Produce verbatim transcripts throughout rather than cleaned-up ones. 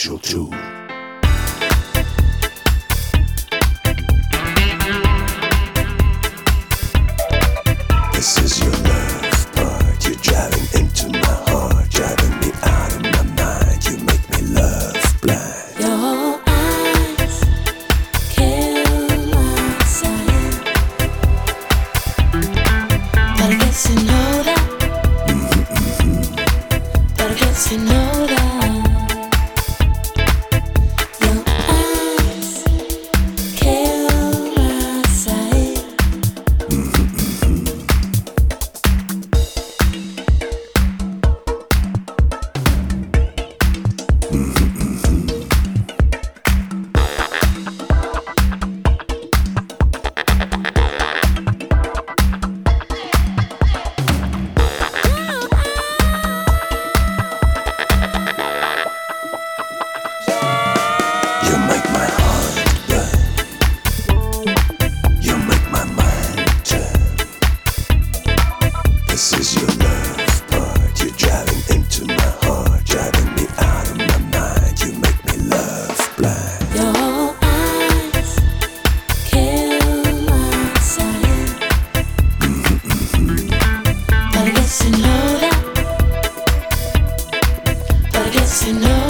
Essential Tool. This is your love part. You're driving into my heart, driving me out of my mind. You make me love blind. Your eyes kill my sight, but I guess you know that. Mm-hmm. But I guess you know that. Your eyes kill my sight. You make my heart burn. You make my mind turn. This is your love part. You're driving into my heart, driving me out of my mind. You make me love blind. Your eyes kill my sight, but I guess you know that. But I guess you know that.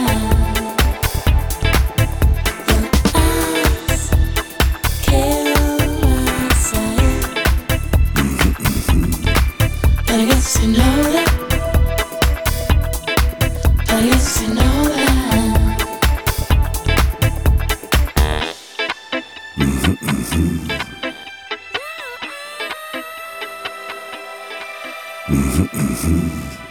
But I guess you know that. But I guess you know that. Mm-hmm, mm-hmm.